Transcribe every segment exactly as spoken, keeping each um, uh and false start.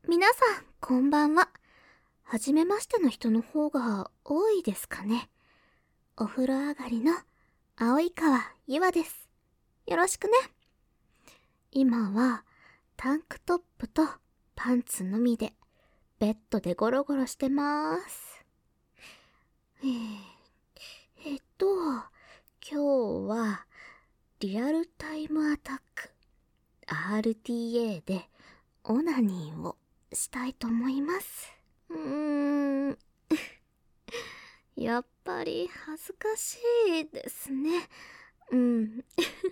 皆さん、こんばんは。はじめましての人の方が多いですかね。お風呂上がりの青い川ゆわです。よろしくね。今はタンクトップとパンツのみでベッドでゴロゴロしてまーす。えー、えっと、今日はリアルタイムアタック アールティーエー でオナニーをしたいと思います。うーんやっぱり恥ずかしいですね。うん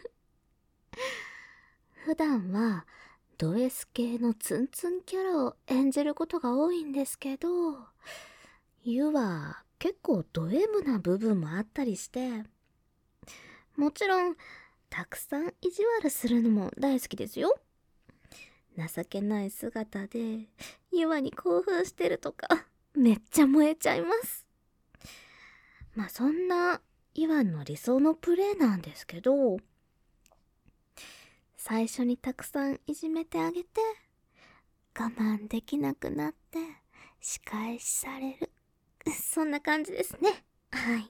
普段はド S 系のツンツンキャラを演じることが多いんですけど、ユは結構ド M な部分もあったりして、もちろんたくさん意地悪するのも大好きですよ。情けない姿でユワに興奮してるとかめっちゃ燃えちゃいます。まあそんなユワの理想のプレイなんですけど、最初にたくさんいじめてあげて我慢できなくなって仕返しされる、そんな感じですね。はい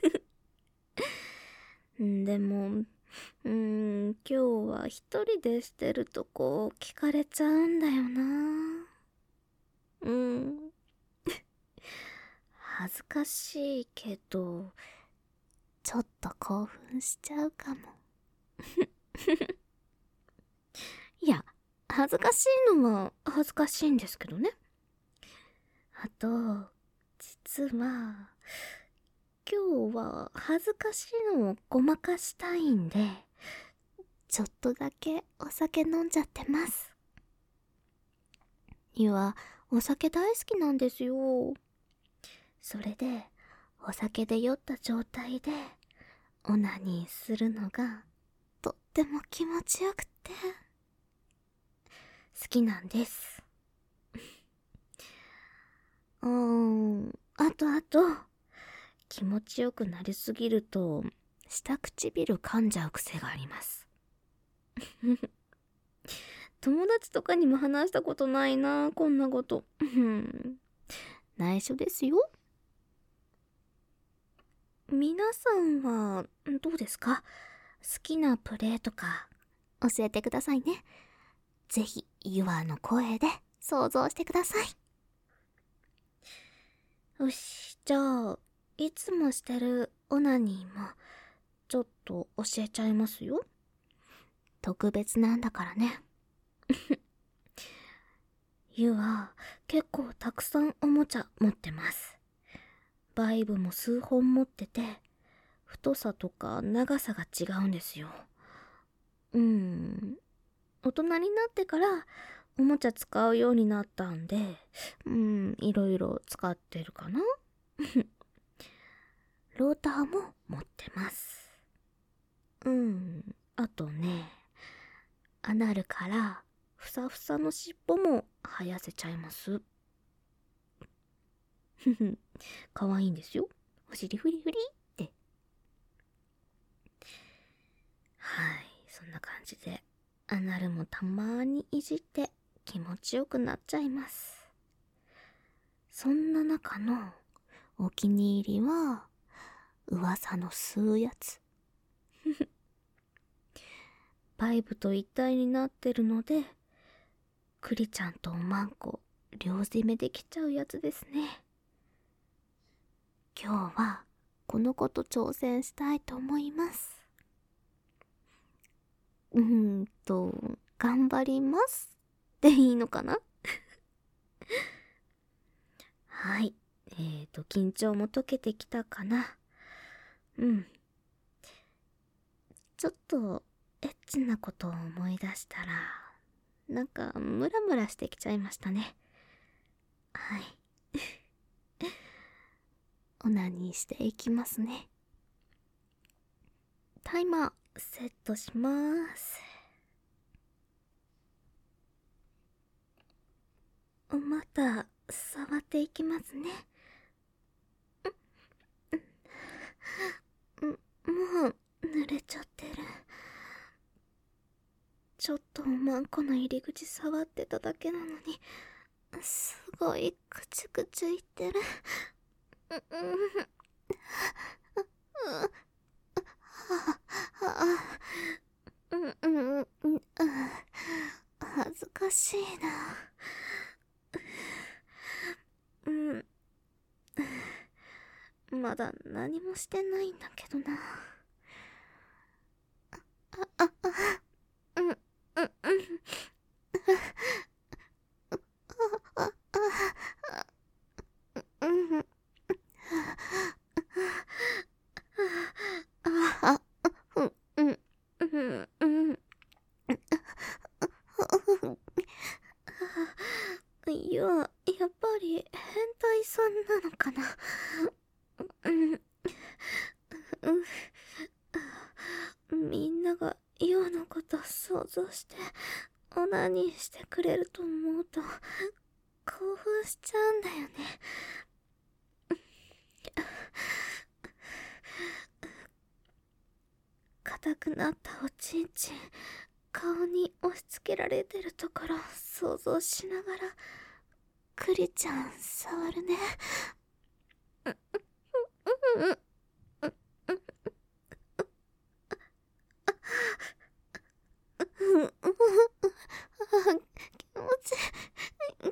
でもうーん今日は一人でしてるとこ聞かれちゃうんだよな。うん恥ずかしいけどちょっと興奮しちゃうかもいや、恥ずかしいのは恥ずかしいんですけどね。あと実は今日は恥ずかしいのをごまかしたいんで、ちょっとだけお酒飲んじゃってます。ゆはお酒大好きなんですよ。それでお酒で酔った状態でオナニーするのがとっても気持ちよくて好きなんです。うーんあとあと気持ちよくなりすぎると下唇噛んじゃう癖があります友達とかにも話したことないな、こんなこと内緒ですよ。皆さんはどうですか？好きなプレイとか教えてくださいね。ぜひユアの声で想像してください。よし、じゃあいつもしてるオナニーもちょっと教えちゃいますよ。特別なんだからねユは結構たくさんおもちゃ持ってます。バイブも数本持ってて太さとか長さが違うんですよ。うーん大人になってからおもちゃ使うようになったんで、うんいろいろ使ってるかなローターも持ってます。うんあとね、アナルからふさふさの尻尾も生やせちゃいますふふかわいいんですよ、お尻フリフリって。はい、そんな感じでアナルもたまーにいじって気持ちよくなっちゃいます。そんな中のお気に入りは噂の吸うやつバイブと一体になってるのでクリちゃんとおまんこ両攻めできちゃうやつですね。今日はこの子と挑戦したいと思います。うーんと頑張りますでいいのかなはい、えーと緊張も解けてきたかな。うんちょっとエッチなことを思い出したらなんかムラムラしてきちゃいましたね。はいオナニーしていきますね。タイマーセットします。また触っていきますね。もう濡れちゃってる。ちょっとおまんこの入り口触ってただけなのにすごいくちゅくちゅ言ってる。うんうんうんうんうん、恥ずかしいな。うんまだ何もしてないんだけどな。あああうんうんうんああうんあうんうんうんうんいや、やっぱり変態さんなのかな。うんうんみんながイオのこと想像してオナニーしてくれると思うと興奮しちゃうんだよね。硬くなったおちんちん顔に押し付けられてるところ想像しながらクリちゃん触るね。うんうんうんうん気持ちいい。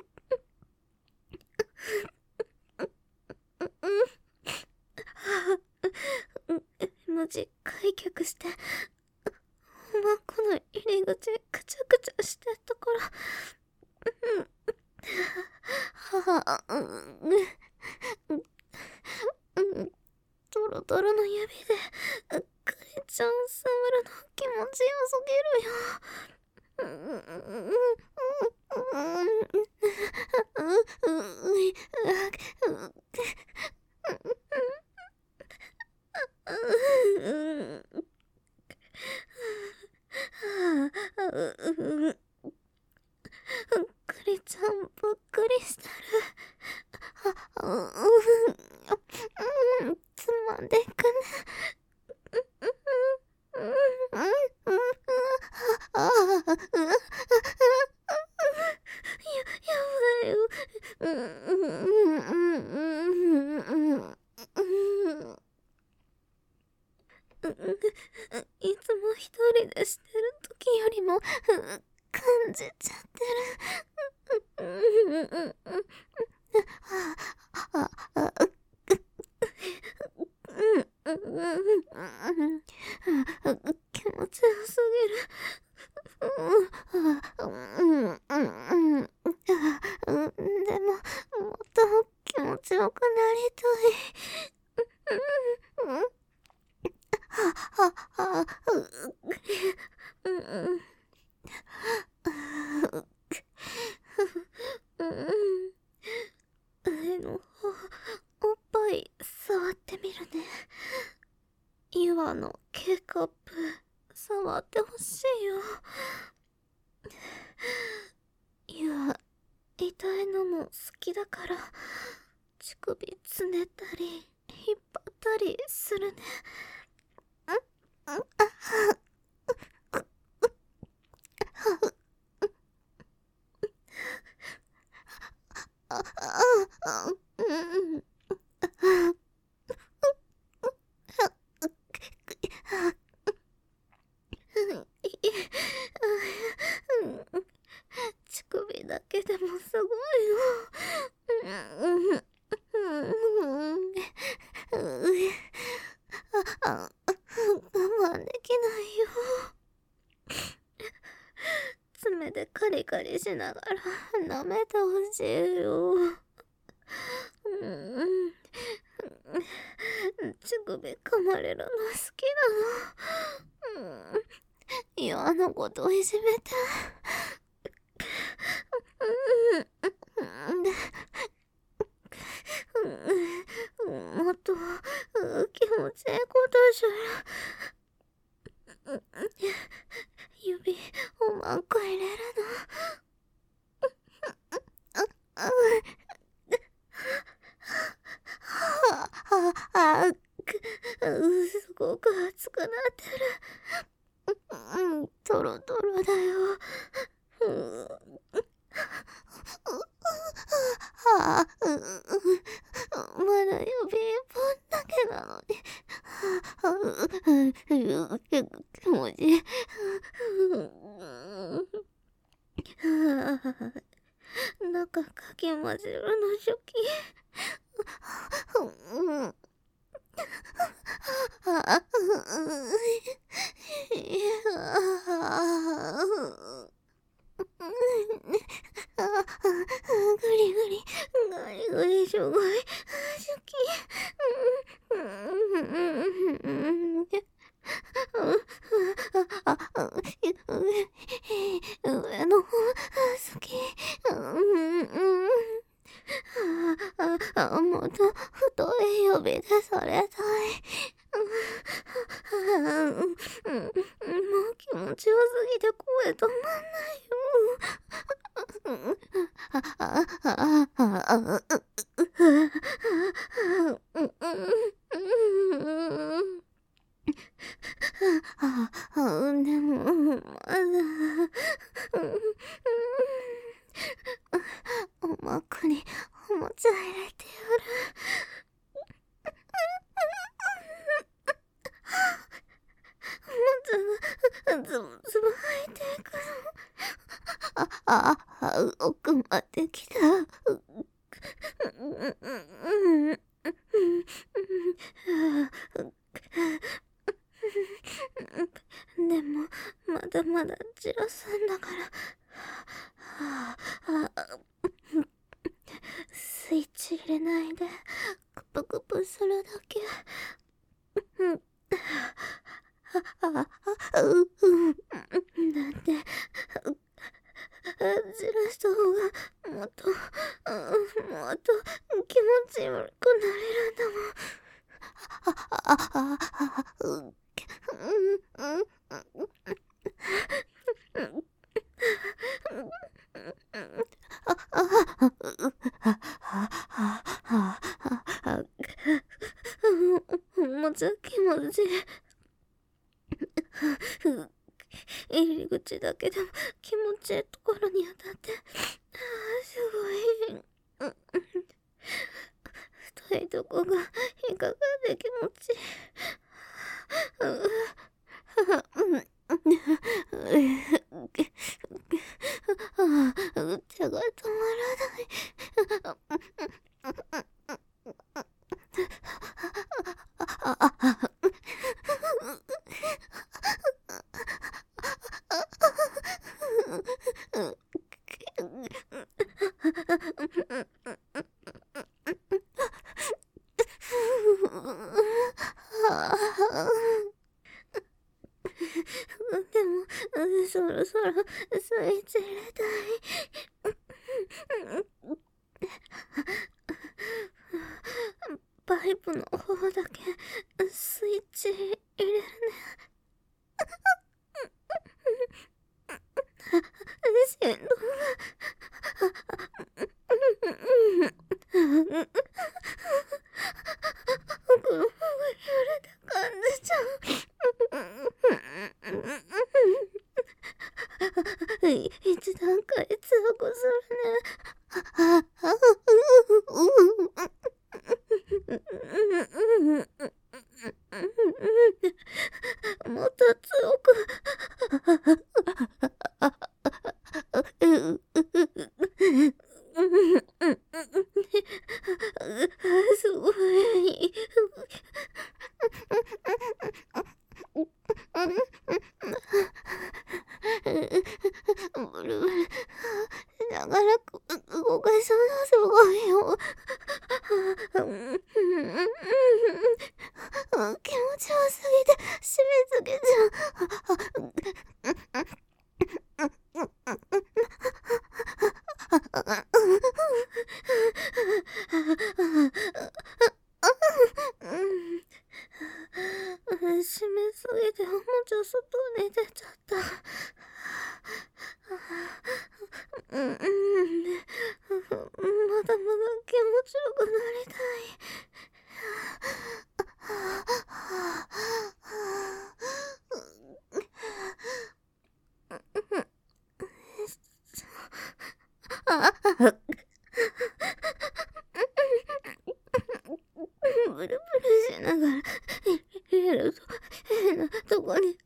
無事開脚しておまんこの入り口くちゃくちゃしてるところはあうんうんドロドロの指でクリちゃん触るの気持ちよすぎるよ。うんうんうんうんクリちゃんぶっくりしてる。つまんでいくね。や、やばいよ。いつも一人でしてる時よりも感じちゃってる。気持ちよすぎる。でももっと気持ちよくなりたい。上の方おっぱい触ってみるね。岩の K カップ触ってほしいよ。岩痛いのも好きだから乳首つねったり引っ張ったりするね。乳首だけでもすごいよ。我慢できないよ。爪でカリカリしながら舐めてほしいよ。乳首噛まれるの好きなの。岩のこといじめて。もっと気持ちいいことしろ。指おまんこ入れるの。すごく熱くなってる。トロトロだよ。 だかかき混ぜるの初期。うん。グリグリ、グリグリしょごい、初期。上の方好き。あ、もっと太い指でされたい。もう気持ちよすぎて声止まんないよ。でも、まだ、おまくにおもちゃ入れてやる。おもちゃがズブズブ入っていくの。あ、あ、あ、奥まで来た。でも、まだまだじらすんだから。はあ、あ、スイッチ入れないで、クプクプするだけ。なんで、じらした方が、もっと、もっと気持ちよくなれるんだもん。もうちゃ気持ちいい。入り口だけでも気持ちいいところに当たって、すごい。太いとこが引っかかって気持ちいい。手が止まらない。でも、そろそろスイッチ入れたい。パイプの方だけスイッチ入れるね。しんどい。奥の方が揺れて感じちゃう。一段階強くするね。もっと強く。すごい。ブルブルしながら動かすのすごいよ。気持ちよすぎて締め付けちゃう。締めすぎておもちゃ外に出ちゃった。うん、まだまだ気持ちよくなりたい。ブルブルしながら入れると変なとこに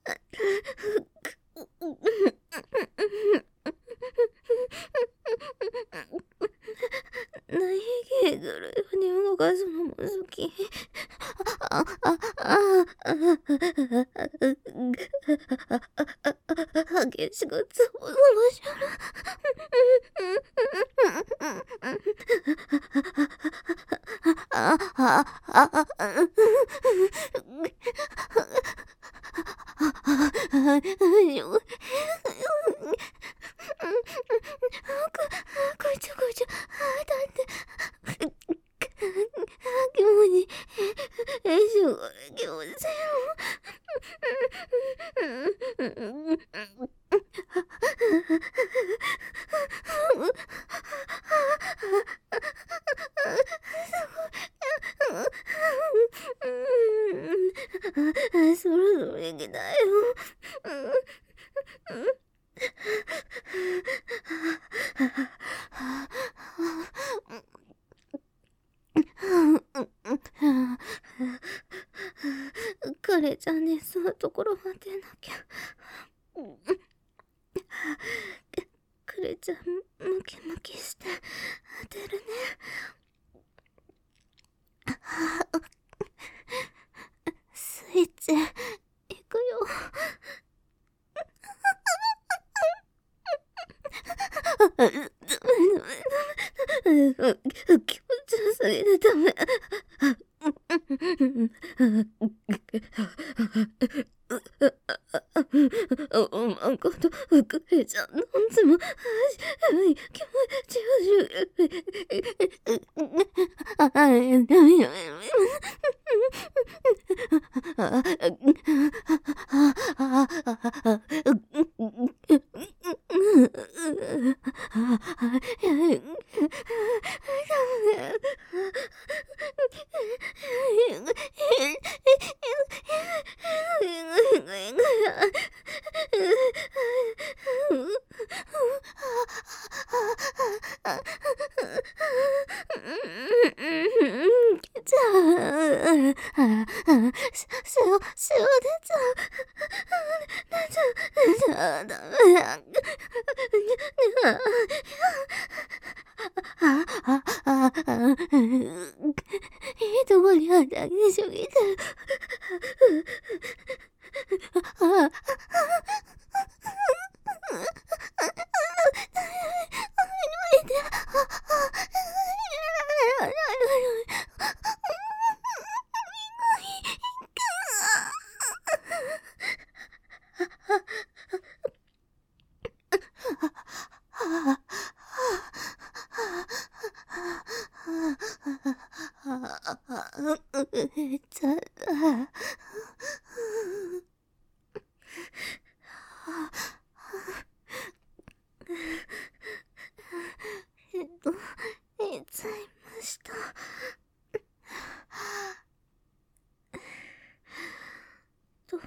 ぐるように動かすのも好き。あ、あ、あ、あ、激しくつぼつぼしゃる。あ、あ、あ、あ、こいちょこいちょ、だって、気持ち、えしょ、気持ちよ。そろそろ行きたいよ。彼ちゃんにそのところは出なきゃ。彼ちゃんムキムキして出るね。スイッチ行くよ。気持ちよすぎてダメ。おまんことうくれちゃんのんつも気持ちよしああやだめだめじゃあ、し、しお、しお出ちゃう。出ちゃう、出ちゃう、ダメだ。あ、あ、あ、あ、いいとこにあってあげしょぎて。あ、ちゃった。えっと、いっちゃいました。と、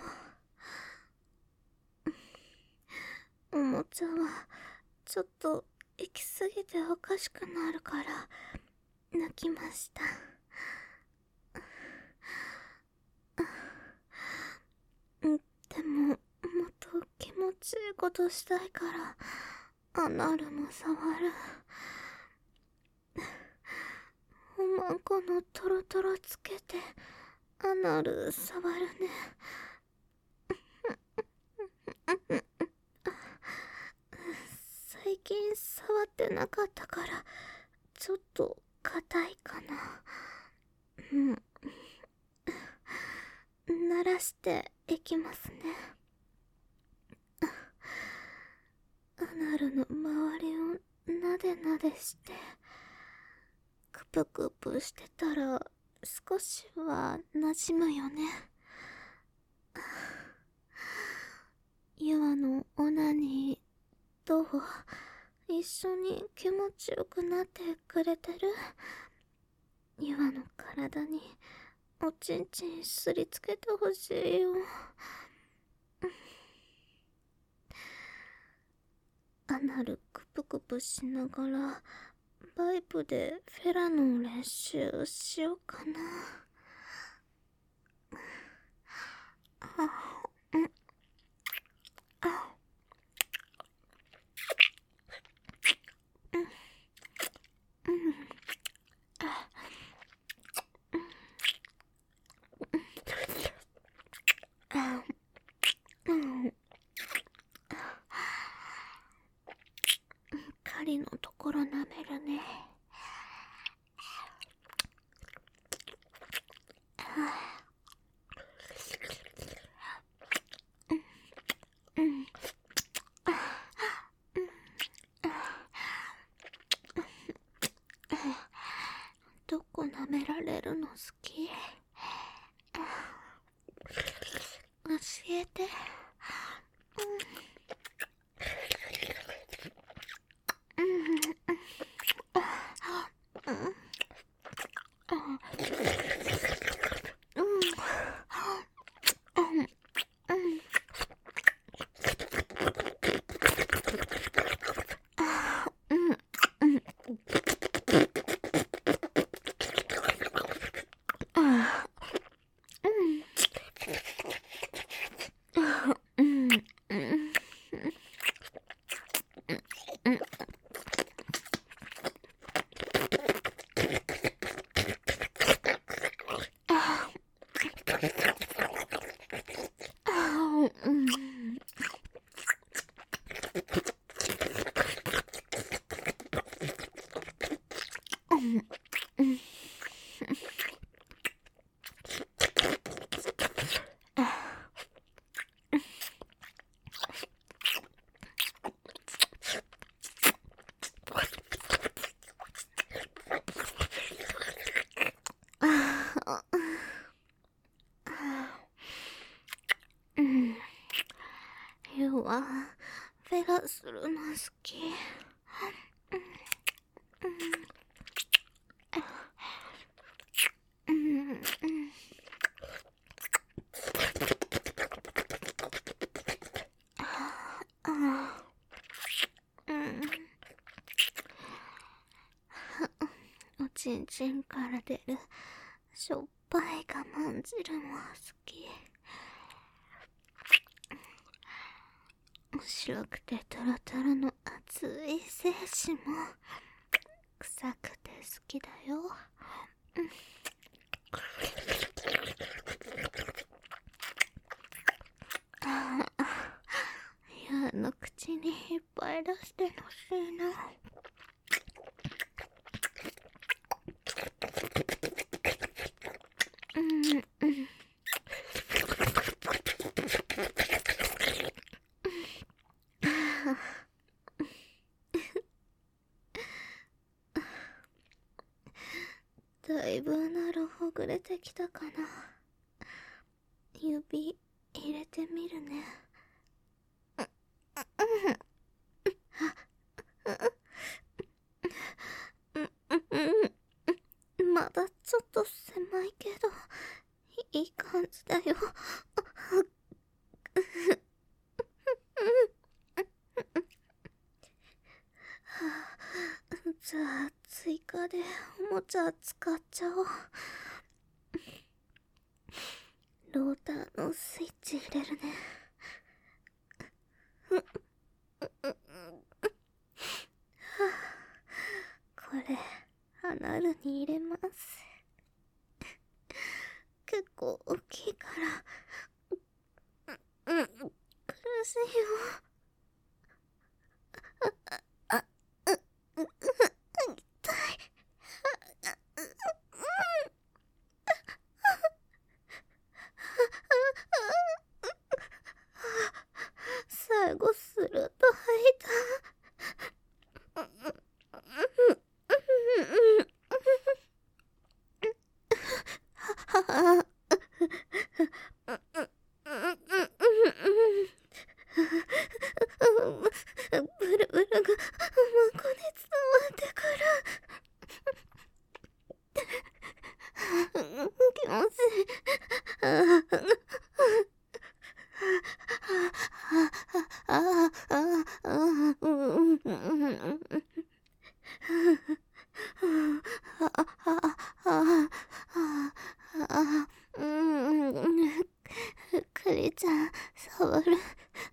おもちゃは、ちょっと、行き過ぎておかしくなるから、泣きました。でも、もっと気持ちいいことしたいから、アナルも触る。おまんこのトロトロつけて、アナル触るね。最近触ってなかったから、ちょっと硬いかな。うん。鳴らしていきますね。アナルの周りをなでなでして、クプクプしてたら少しは馴染むよね。ユアのオナニーどう？一緒に気持ちよくなってくれてる？ユアの体におちんちんすりつけてほしいよ。アナルクプクプしながらバイブでフェラの練習しようかな。あ、うん、あ、うん、うん、あ、 めるね。うん。どこ舐められるの好き？教えて。うん。うん。うん。ユウはフェラするの好き。うんうんおちんちんから出るしょっぱい我慢汁も好き。白くてトロトロの熱い精子も臭くて好きだよ。ユウの口にいっぱい出してほしいな。うんうんだいぶアナルほぐれてきたかな。指入れてみるね。まだちょっと狭いけどいい感じだよ。じゃあ追加でおもちゃ使っちゃおう。ローターのスイッチ入れるね。これアナルに入れます。結構大きいからうん苦しいよ。あ、う、う、う、痛い。最後スルッと吐いた。ブルブルが孫に伝わってくる。気持ちいい。クリちゃん触る。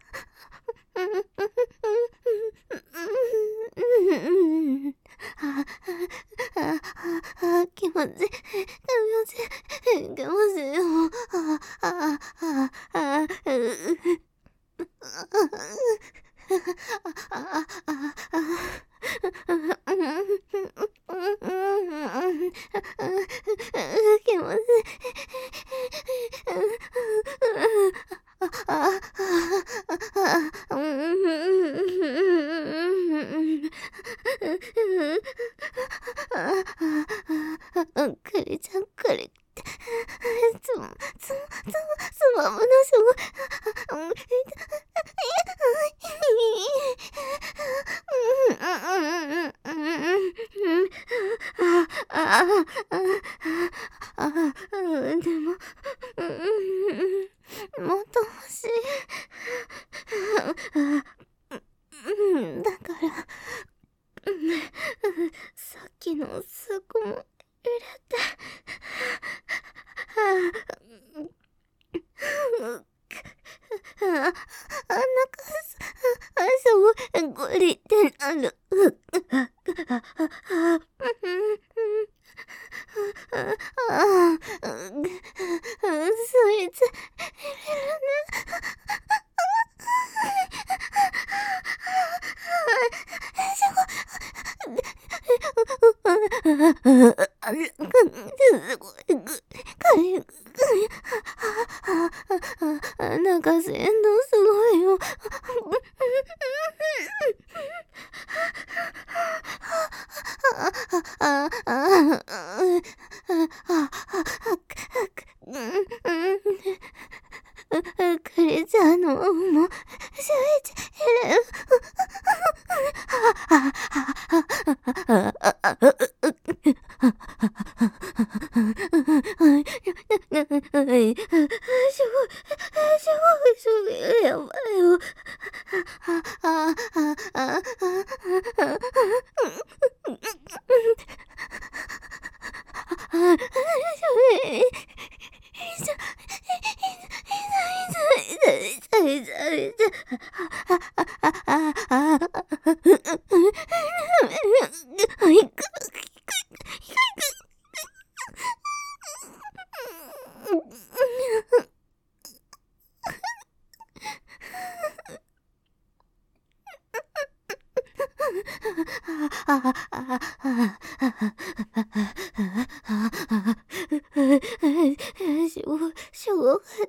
気持ちいい気持ちいい気持ちいいよ。 気持ちいい。クリちゃん、クリって、つも、つも、つも、つまむのしょご、でも、もっと欲しい。だから、さっきのそこも入れて。あ、あんなかす、あ、そう、ゴリってなる。スイーツ入れるね。なんか鮮度すごいよ。クリちゃんのもう、シュイチ入れる。すごい、すごい、すごい、やばいよ。しょう、しょうがった。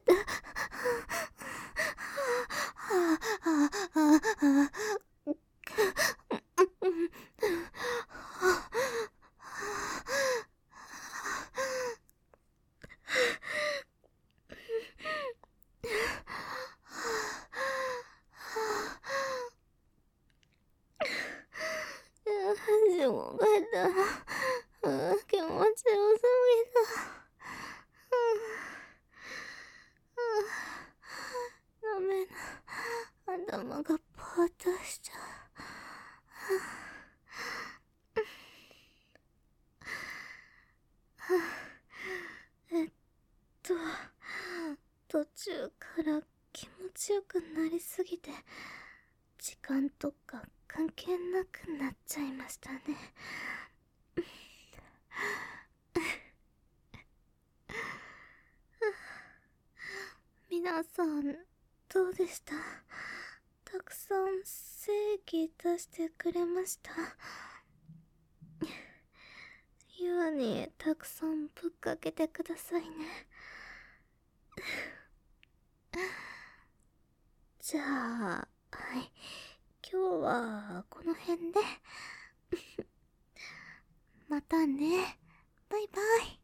しょうがった。気持ちよすぎた。ダメな。頭がパーッとしちゃう。えっと、途中から気持ちよくなりすぎて、時間とか関係なくなっちゃいましたね。皆さん、どうでした？たくさん正義出してくれました。岩にたくさんぶっかけてくださいね。じゃあ、はい。今日はこの辺で。またね。バイバイ。